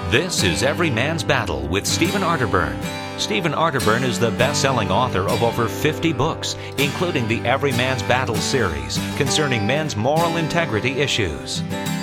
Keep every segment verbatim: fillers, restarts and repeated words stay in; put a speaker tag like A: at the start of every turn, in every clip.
A: This is Every Man's Battle with Stephen Arterburn. Stephen Arterburn is the best-selling author of over fifty books, including the Every Man's Battle series concerning men's moral integrity issues.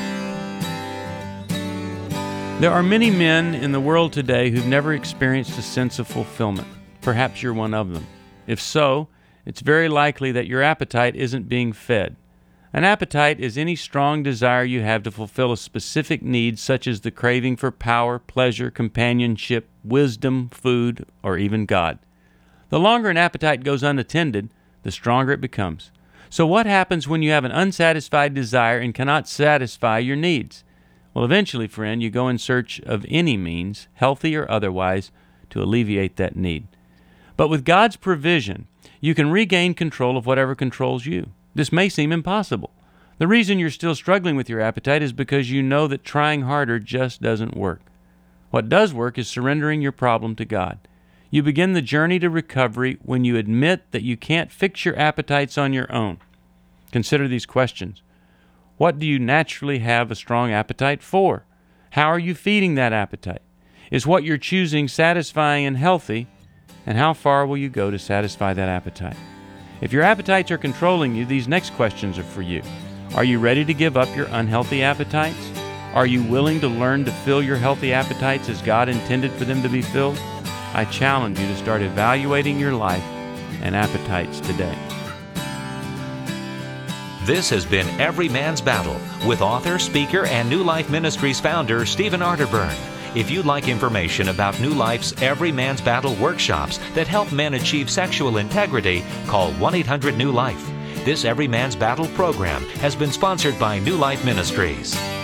B: There are many men in the world today who've never experienced a sense of fulfillment. Perhaps you're one of them. If so, it's very likely that your appetite isn't being fed. An appetite is any strong desire you have to fulfill a specific need, such as the craving for power, pleasure, companionship, wisdom, food, or even God. The longer an appetite goes unattended, the stronger it becomes. So what happens when you have an unsatisfied desire and cannot satisfy your needs? Well, eventually, friend, you go in search of any means, healthy or otherwise, to alleviate that need. But with God's provision, you can regain control of whatever controls you. This may seem impossible. The reason you're still struggling with your appetite is because you know that trying harder just doesn't work. What does work is surrendering your problem to God. You begin the journey to recovery when you admit that you can't fix your appetites on your own. Consider these questions. What do you naturally have a strong appetite for? How are you feeding that appetite? Is what you're choosing satisfying and healthy? And how far will you go to satisfy that appetite? If your appetites are controlling you, these next questions are for you. Are you ready to give up your unhealthy appetites? Are you willing to learn to fill your healthy appetites as God intended for them to be filled? I challenge you to start evaluating your life and appetites today.
A: This has been Every Man's Battle with author, speaker, and New Life Ministries founder Stephen Arterburn. If you'd like information about New Life's Every Man's Battle workshops that help men achieve sexual integrity, call one eight hundred new life. This Every Man's Battle program has been sponsored by New Life Ministries.